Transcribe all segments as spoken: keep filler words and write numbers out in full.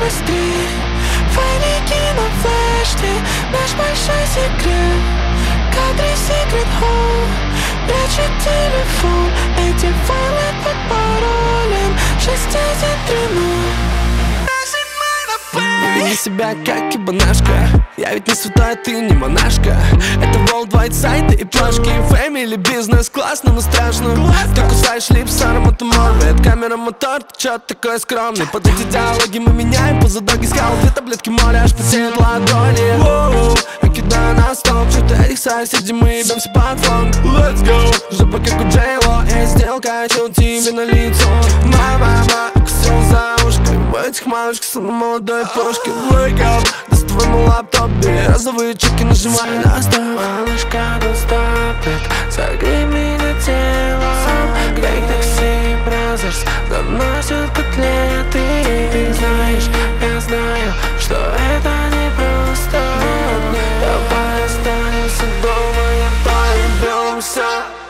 быстрее. Файлики на флешке, наш большой секрет. Кадры секрет хоум, прячет телефон. Эти файлы под паролем шесть один три ноль. Не веди себя как ебанашка. Я ведь не святая, ты не монашка. Это worldwide сайты и плашки. Family, бизнес, классно, но страшно. Ты кусаешь лип с ароматом морбет. Камера, мотор, ты чё такой скромный? Под эти диалоги мы меняем поза доги скал. Две таблетки моря, аж потеют ладони. Воу, я кидаю на стол. Что-то этих соседей мы ебемся под фонг. Let's go, жопа как у Джейло. И сделка, чё тебе на лицо. Мама, укусил за ушко. В этих малышках словно молодой пушки. Wake up, доставай мой лаптоп. Бери розовые чеки, нажимай на стоп. Малышка, don't stop it. Согрей меня телом. Как такси, бразерс, заносят котлеты. Ты знаешь, я знаю, что это не просто. Давай останемся дома, я поймемся.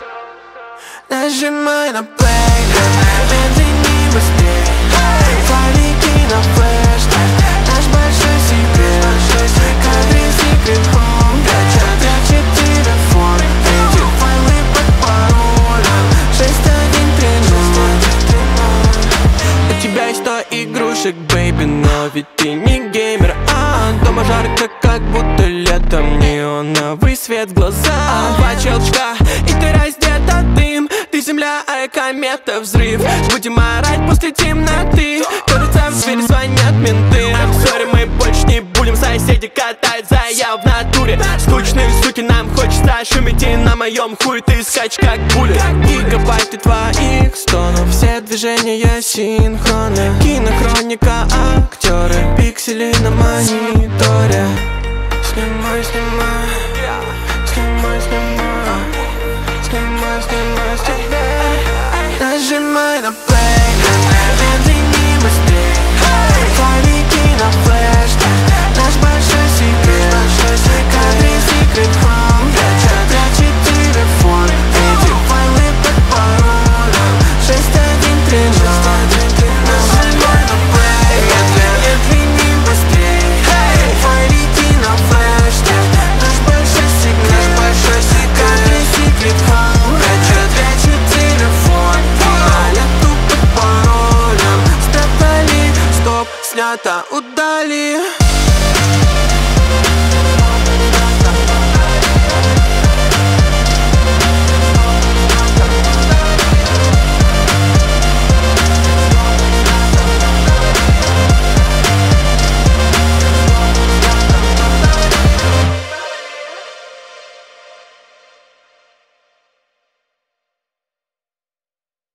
Нажимай на play, медленней, быстрей. Файлики на флешке, наш большой секрет. Кадры секрет хоум, прячет, прячет телефон. Эти файлы под паролем шесть один три ноль. У тебя есть сто игрушек, бэйби, но ведь ты не геймер. А дома жарко, как будто летом. Неоновый свет в глаза. Два щелчка, и ты раздета, дым. Ты земля, а я комета, взрыв. Будем орать после темноты. Кажется, в дверь звонят менты. I'm sorry, мы больше не будем. Соседи катают заяв в натуре. Скучные суки, нам хочется шуметь. И на моем хуй ты скачь как пуля. Гигабайты твоих стонов. Все движения синхронны. Кинохроника, актеры. Пиксели на мониторе. Снимай, снимай, снимай, снимай, снимай, снимай, снимай. Нажимай на play, медленней, быстрей. Файлики на флешке, наш большой секрет. Кадры секрет хоум, прячет, прячет телефон. Эти файлы под паролем шесть один три ноль. Нажимай на play, медленней, быстрей. Файлики на флешке, наш большой секрет. Большой секрет. Кадры секрет хоум, прячет, прячет телефон. Файлы под паролем спрятали, стоп, снято.